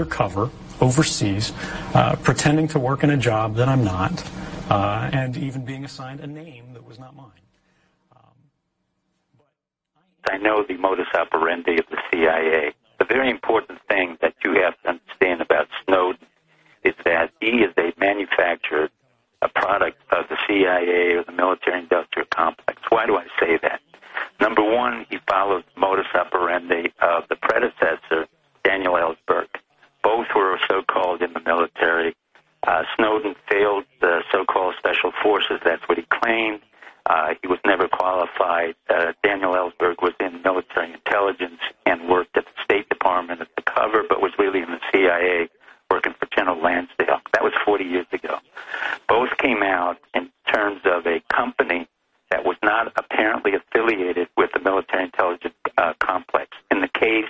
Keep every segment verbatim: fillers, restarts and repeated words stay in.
undercover overseas, uh, pretending to work in a job that I'm not, uh, and even being assigned a name that was not mine. I know the modus operandi of the C I A. The very important thing that you have to understand about Snowden is that he is a manufacturer, a product of the C I A or the military-industrial complex. Why do I say that? Number one, he follows the modus operandi of the predecessor, Daniel Ellsberg. Both were so-called in the military. Uh, Snowden failed the so-called special forces. That's what he claimed. Uh, he was never qualified. Uh, Daniel Ellsberg was in military intelligence and worked at the State Department at the cover, but was really in the C I A working for General Lansdale. That was forty years ago. Both came out in terms of a company that was not apparently affiliated with the military intelligence uh, complex. In the case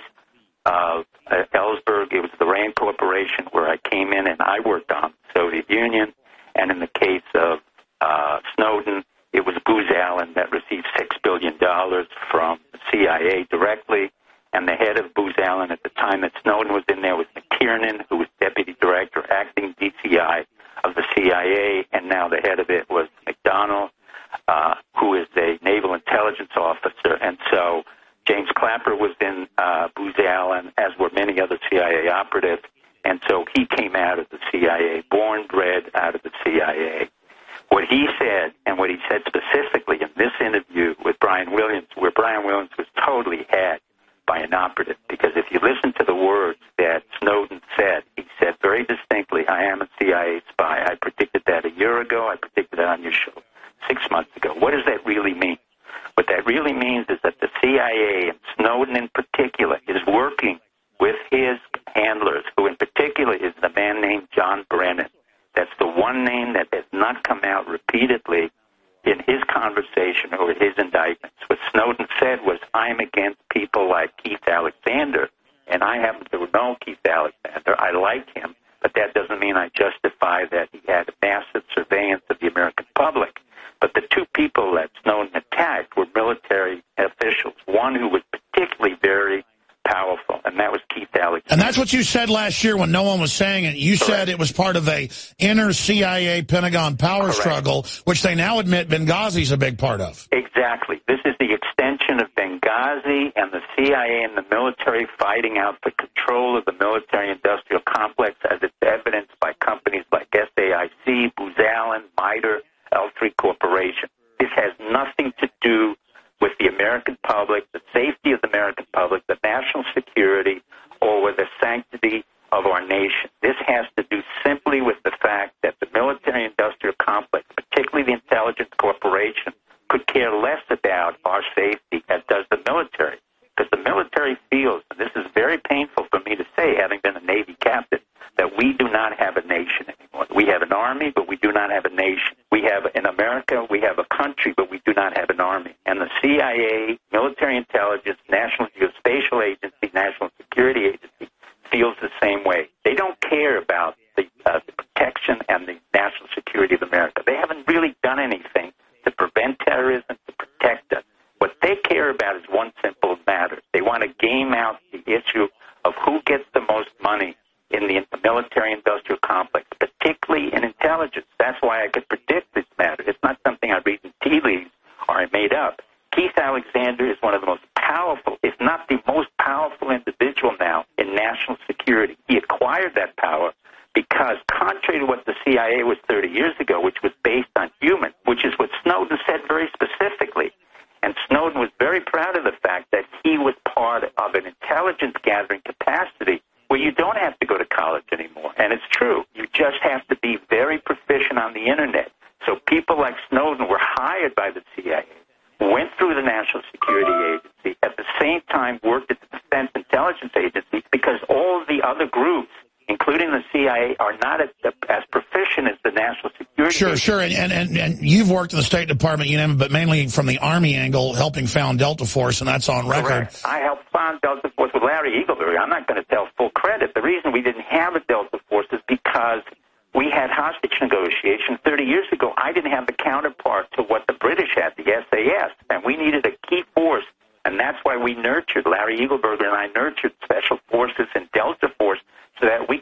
of uh, Ellsberg, it was the RAND Corporation, where I came in and I worked on the Soviet Union. And in the case of uh, Snowden, it was Booz Allen that received six billion dollars from the C I A directly, and the head of Booz Allen at the time that Snowden was in there was McKiernan, who was deputy director, acting D C I of the C I A, and now the head of it was McDonnell, uh, who is a naval intelligence officer. And so James Clapper was in uh, Booz Allen, as were many other C I A operatives, and so he came out of the C I A, born, bred out of the C I A. What he said, and what he said specifically in this interview with Brian Williams, where Brian Williams was totally had by an operative, because if you listen to the words that Snowden said, he said very distinctly, I am a C I A spy. I predicted that a year ago. I predicted that on your show six months ago. What does that really mean? What that really means is that the C I A, and Snowden in particular, is working with his handlers, who in particular is the man named John Brennan. That's the one name that has not come out repeatedly in his conversation or his indictments. What Snowden said was, I'm against people like Keith Alexander, and I happen to know Keith Alexander. I like him, but that doesn't mean I justify that he had massive surveillance of the American public. But the two people that Snowden attacked were military officials, one who was particularly very powerful, and that was Keith Alexander. And that's what you said last year when no one was saying it. You Correct. Said it was part of a inner C I A Pentagon power Correct. Struggle, which they now admit Benghazi's a big part of. Exactly. This is the extension of Benghazi and the C I A and the military fighting out the control of the military-industrial complex, as it's evidenced by companies like S A I C, Booz Allen, MITRE, L three Corporation. This has nothing to do with the American public, the safety of the American public, the national security, or with the sanctity of our nation. This has to do simply with the fact that the military-industrial complex, particularly the intelligence corporation, could care less about our safety as does the military. Because the military feels, and this is very painful for me to say, having been a Navy captain, that we do not have a nation anymore. We have an army, but we do not have a nation. We have, in America, we have a country, but we do not have an army. And the C I A, military intelligence, National Geospatial Agency, National Security Agency, feels the same way. They don't care about the, uh, the protection and the national security of America. They haven't really done anything to prevent terrorism, to protect us. What they care about is one simple matter. They want to game out the issue of who gets the most money in the military-industrial complex, particularly in intelligence. That's why I could predict this matter. It's not something I read in tea leaves or I made up. Keith Alexander is one of the most powerful, if not the most powerful individual now in national security. He acquired that power because, contrary to what the C I A was thirty years ago, which was based on human, which is what Snowden said very specifically, and Snowden was very proud of the fact that he was part of an intelligence-gathering capacity where you don't have to go to college anymore. And it's true. You just have to be very proficient on the Internet. So people like Snowden were hired by the C I A, went through the National Security Agency, at the same time worked at the Defense Intelligence Agency, because all of the other groups, including the C I A, are not as, as proficient as the National Security Sure, Agency. sure. And, and, and, and you've worked in the State Department, you know, but mainly from the Army angle, helping found Delta Force, and that's on record. Correct. I helped found Delta Force with Larry Eaglebury. I'm not going to tell full credit. The reason we didn't have a Delta Force is because we had hostage negotiations thirty years ago. I didn't have the counterpart to what the British had, the S A S, and we needed a key force, and that's why we nurtured, Larry Eagleburger and I nurtured Special Forces and Delta Force, so that we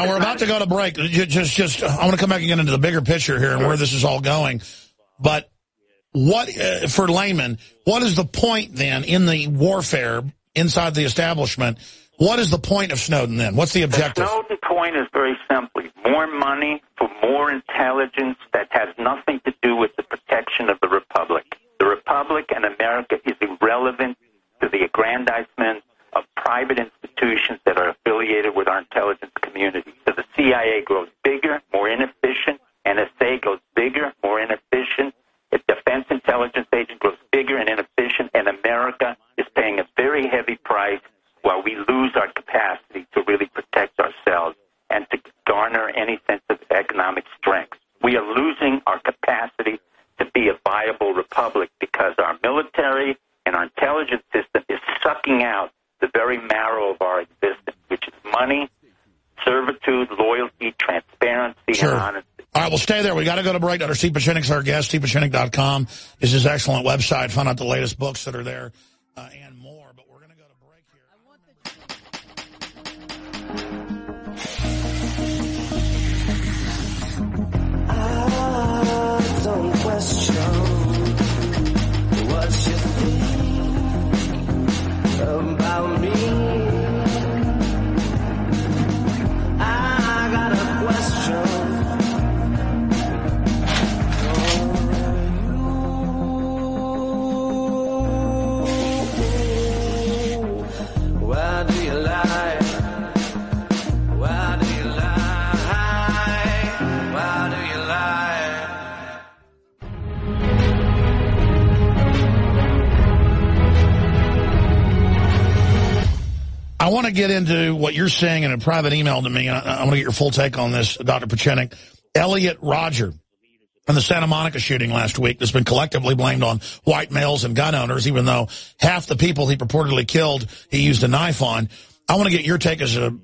Now, we're about to go to break. Just, just, I want to come back and get into the bigger picture here and where this is all going. But what, uh, for laymen, what is the point then in the warfare inside the establishment? What is the point of Snowden then? What's the objective? The Snowden point is very simply more money for more intelligence that has nothing to do with the protection of the Republic. The Republic and America is irrelevant to the aggrandizement of private institutions that are affiliated with our intelligence community. So the C I A grows bigger, more inefficient. N S A goes bigger, more inefficient. The Defense Intelligence Agency grows bigger and inefficient, and America is paying a very heavy price while we lose our capacity to really protect ourselves and to garner any sense of economic strength. We are losing our capacity to be a viable republic because our military and our intelligence system is sucking out the very marrow of our existence, which is money, servitude, loyalty, transparency, sure. and honesty. All right, well, stay there. We got to go to break. Doctor Steve Pieczenik's our guest. steve pieczenik dot com is his excellent website. Find out the latest books that are there uh, and more. But we're going to go to break here. I don't question what you think about me. I got a question. Why do you lie? Why do you lie? Why do you lie? I want to get into what you're saying in a private email to me. I, I want to get your full take on this, Doctor Pieczenik. Elliot Rodger and the Santa Monica shooting last week that's been collectively blamed on white males and gun owners, even though half the people he purportedly killed he used a knife on. I want to get your take as a,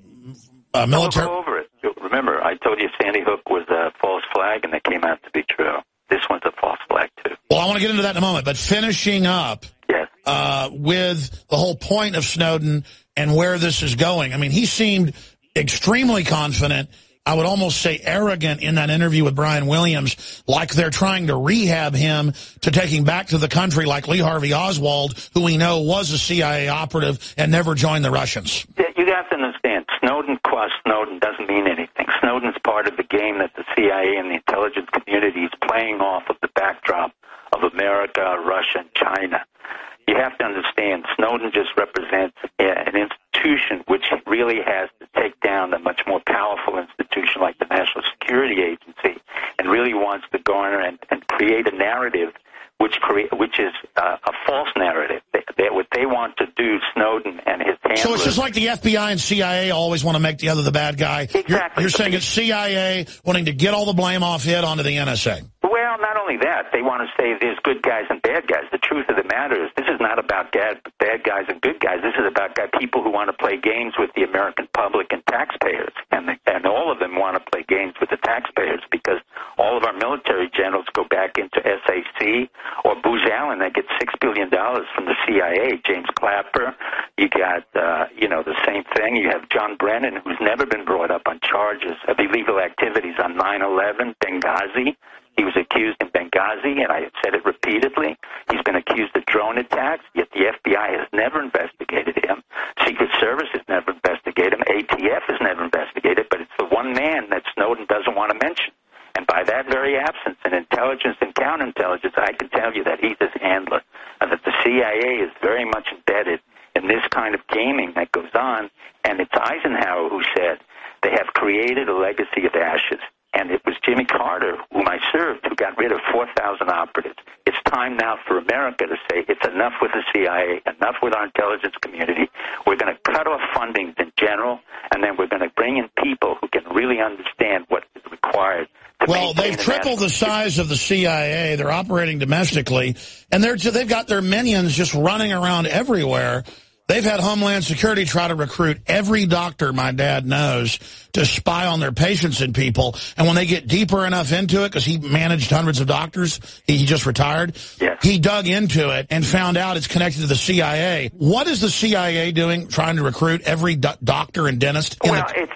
a military... Go over it. Remember, I told you Sandy Hook was a false flag, and that came out to be true. This one's a false flag, too. Well, I want to get into that in a moment, but finishing up yes. uh, with the whole point of Snowden and where this is going. I mean, he seemed extremely confident, I would almost say arrogant in that interview with Brian Williams, like they're trying to rehab him to take him back to the country like Lee Harvey Oswald, who we know was a C I A operative and never joined the Russians. You have to understand, Snowden qua Snowden doesn't mean anything. Snowden's part of the game that the C I A and the intelligence community is playing off of the backdrop of America, Russia, and China. You have to understand, Snowden just represents an institution which really has to take down a much more powerful institution like the National Security Agency and really wants to garner and, and create a narrative which crea- which is uh, a false narrative. They, they, what they want to do, Snowden and his handlers... So it's just like the F B I and C I A always want to make the other the bad guy. Exactly. You're, you're saying it's C I A wanting to get all the blame off it onto the N S A. Well, not only that, they want to say there's good guys and bad guys. The truth of the matter is this is not about bad, bad guys and good guys. This is about people who want to play games with the American public and taxpayers. And, the, and all of them want to play games with the taxpayers because all of our military generals go back into S A C or Booz Allen. They get six billion dollars from the C I A. James Clapper, you got, uh, you know, the same thing. You have John Brennan, who's never been brought up on charges of illegal activities on nine eleven, Benghazi. He was accused in Benghazi, and I have said it repeatedly. He's been accused of drone attacks, yet the F B I has never investigated him. Secret Service has never investigated him. A T F has never investigated, but it's the one man that Snowden doesn't want to mention. And by that very absence in intelligence and counterintelligence, I can tell you that he's his handler, and that the C I A is very much embedded in this kind of gaming that goes on. And it's Eisenhower who said they have created a legacy of ashes. And it was Jimmy Carter, whom I served, who got rid of four thousand operatives. It's time now for America to say it's enough with the C I A, enough with our intelligence community. We're going to cut off fundings in general, and then we're going to bring in people who can really understand what is required. To well, they've tripled the size of the C I A. They're operating domestically, and they're, they've got their minions just running around everywhere. They've had Homeland Security try to recruit every doctor my dad knows to spy on their patients and people. And when they get deeper enough into it, because he managed hundreds of doctors, he, he just retired, yes. He dug into it and found out it's connected to the C I A. What is the C I A doing, trying to recruit every do doctor and dentist? In well, the it's, it's, again,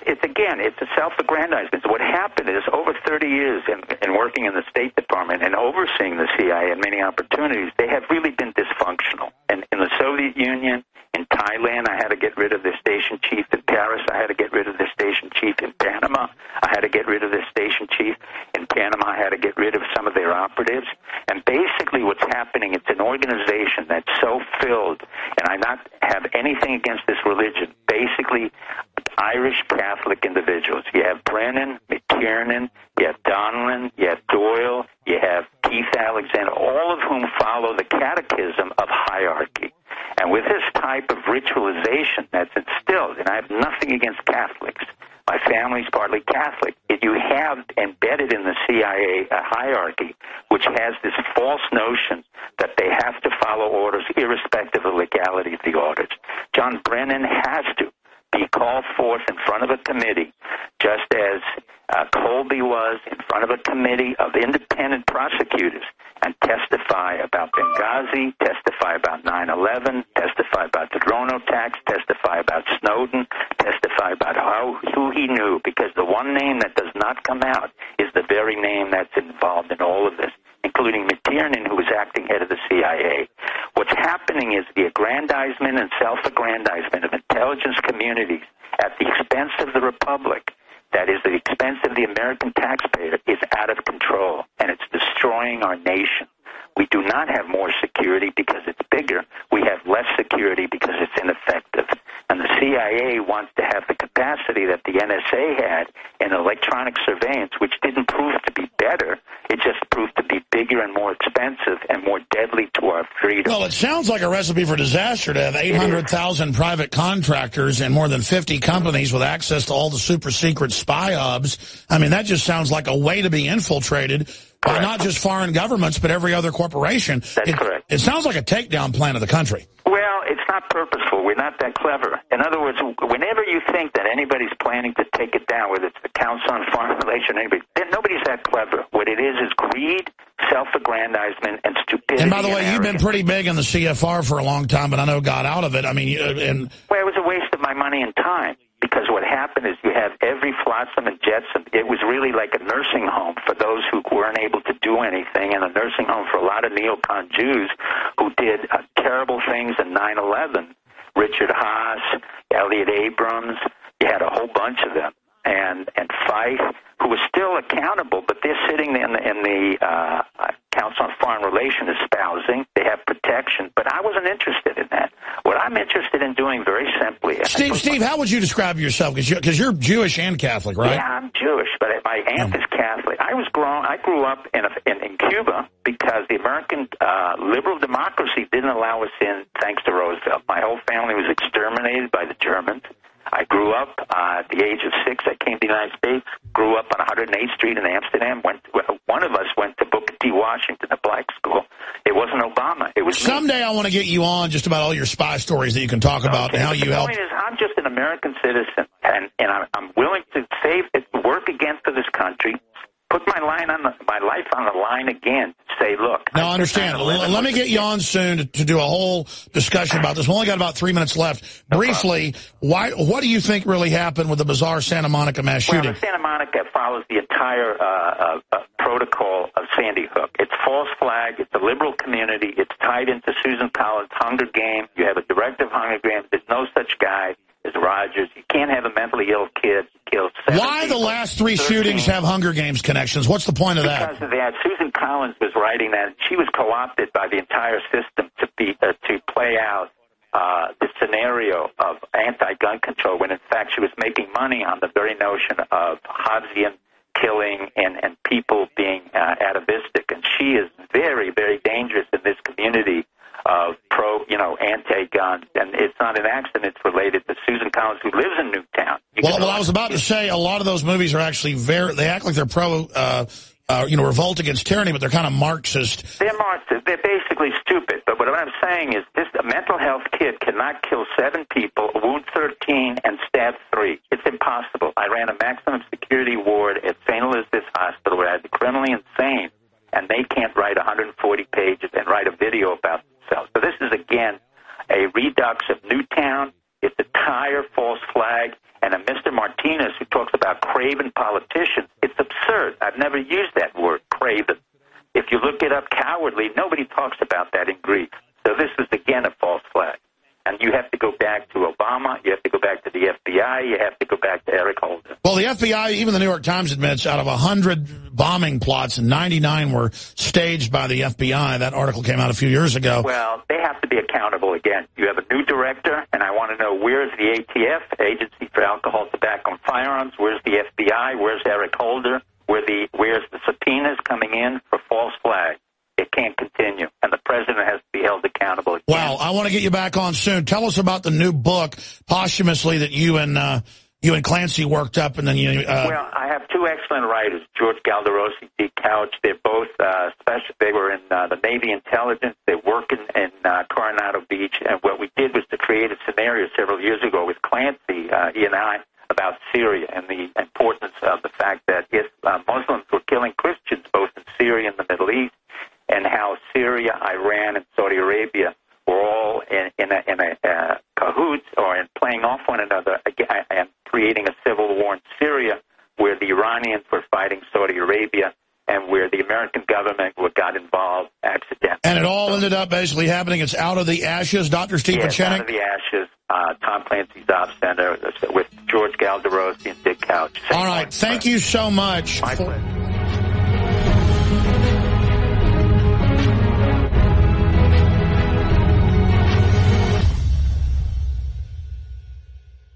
again, it's a self-aggrandizement. So what happened is over thirty years in, in working in the State Department and overseeing the C I A in many opportunities, they have really been dysfunctional. And in the Soviet Union, in Thailand, I had to get rid of their station chief. In Paris, I had to get rid of their station chief. In Panama, I had to get rid of their station chief. In Panama, I had to get rid of some of their operatives. And basically what's happening, it's an organization that's so filled, and I not have anything against this religion, basically Irish Catholic individuals. You have Brennan, McTiernan, you have Donlan, you have Doyle, you have Keith Alexander, all of whom follow the catechism of hierarchy. And with this type of ritualization that's instilled, and I have nothing against Catholics, my family's partly Catholic, you have embedded in the C I A a hierarchy which has this false notion that they have to follow orders irrespective of legality of the orders. John Brennan has to be called forth in front of a committee, just as uh, Colby was in front of a committee of independent prosecutors, and testify about Benghazi, testify about nine eleven, testify about the drone attacks, testify about Snowden, testify about how, who he knew, because the one name that does not come out is the very name that's involved in all of this, including McTiernan, who was acting head of the C I A. What's happening is the aggrandizement and self-aggrandizement of intelligence communities at the expense of the Republic, that is, the expense of the American taxpayer, is out of control, and it's destroying our nation. We do not have more security because it's bigger. We have less security because it's ineffective. And the C I A wants to have the capacity that the N S A had in electronic surveillance, which didn't prove to be better. It just proved to be bigger and more expensive and more deadly to our freedom. Well, it sounds like a recipe for disaster to have eight hundred thousand private contractors and more than fifty companies with access to all the super secret spy hubs. I mean, that just sounds like a way to be infiltrated by not just foreign governments, but every other corporation. That's it, correct. It sounds like a takedown plan of the country. Well, it's not purposeful. We're not that clever. In other words, whenever you think that anybody's planning to take it down, whether it's the Council on Foreign Relations or anybody, nobody's that clever. What it is is greed, self-aggrandizement, and stupidity. And by the way, and you've been pretty big in the C F R for a long time, but I know got out of it. I mean, and well, it was a waste of my money and time. Because what happened is you have every flotsam and jetsam. It was really like a nursing home for those who weren't able to do anything, and a nursing home for a lot of neocon Jews who did uh, terrible things in nine eleven. Richard Haas, Elliot Abrams, you had a whole bunch of them. And and Fife, who was still accountable, but they're sitting in the, in the uh, Council on Foreign Relations espousing. They have protection, but I wasn't interested in that. What I'm interested in doing very simply... Steve, Steve, how would you describe yourself? Because you're, you're Jewish and Catholic, right? Yeah, I'm Jewish, but my aunt Oh. is Catholic. I was grown. I grew up in, a, in, in Cuba because the American uh, liberal democracy didn't allow us in thanks to Roosevelt. My whole family was exterminated by the Germans. I grew up uh, at the age of six. I came to the United States, grew up on one hundred eighth Street in Amsterdam. Went to, one of us went to Booker T. Washington, a black school. It wasn't Obama. It was Someday me. I want to get you on just about all your spy stories that you can talk about Okay, and how but you the helped. point is, I'm just an American citizen, and, and I'm, I'm willing to save it, work again for this country, put my line on the, my life on the line again. Say, look. Now, I understand. Let, let me get you on soon to, to do a whole discussion about this. We only got about three minutes left. Briefly, why? What do you think really happened with the bizarre Santa Monica mass Well, shooting? the Santa Monica follows the entire uh, uh, uh, protocol of Sandy Hook. It's false flag. It's a liberal community. It's tied into Susan Collins' Hunger Games. You have a directive Hunger Games. There's no such guy as Rogers. You can't have a mentally ill kid kill seven Why the people, last three thirteen. shootings have Hunger Games connections? What's the point of that? Because of that, Susan Collins was writing that. She was co-opted by the entire system to be uh, to play out uh, the scenario of anti-gun control, when in fact she was making money on the very notion of Hobbesian killing and, and people being uh, atavistic. And she is very, very dangerous in this community of pro, you know, anti-gun. And it's not an accident. It's related to Susan Collins, who lives in Newtown. You Well, can well, I was about to say a lot of those movies are actually very, they act like they're pro, uh, uh, you know, revolt against tyranny, but they're kind of Marxist. They're Marxists. They're basically stupid. But what I'm saying is this, a mental health kid cannot kill seven people, wound thirteen, and stab three. It's impossible. I ran a maximum security ward at Saint Elizabeth's Hospital where I had the criminally insane, and they can't write one hundred forty pages and write a video about themselves. So this is, again, a redux of Newtown. It's a tire false flag. And a Mister Martinez who talks about craven politicians. It's absurd. I've never used that word, craven. If you look it up, cowardly, nobody talks about that in Greece. So this is, again, a false flag. And you have to go back to Obama. You have to go back to the F B I. You have to go back to Eric Holder. Well, the F B I, even the New York Times admits, out of one hundred bombing plots, ninety-nine were staged by the F B I. That article came out a few years ago. Well, they have to be accountable again. You have a new director, and I want to know, where's the A T F, Agency for Alcohol, Tobacco, and Firearms? Where's the F B I? Where's Eric Holder? Where the, where's the subpoenas coming in for false flags? It can't continue, and the president has to be held accountable again. Well, I want to get you back on soon. Tell us about the new book, posthumously, that you and uh, you and Clancy worked up, and then you. Uh... Well, I have two excellent writers, George Galderossi, Dick Couch. They're both uh, special. They were in uh, the Navy intelligence. They work in, in uh, Coronado Beach, and what we did was to create a scenario several years ago with Clancy, uh, he and I, about Syria and the importance of the fact that if uh, Muslims were killing Christians both in Syria and the Middle East, and how Syria, Iran, and Saudi Arabia were all in, in a, in a uh, cahoots or in playing off one another again, and creating a civil war in Syria where the Iranians were fighting Saudi Arabia and where the American government got involved accidentally. And it all ended up basically happening. It's Out of the Ashes, Doctor Steve yes, Pieczenik? Out of the Ashes, uh, Tom Clancy's Op Center with George Galderossi and Dick Couch. All right. Thank you so much. My pleasure.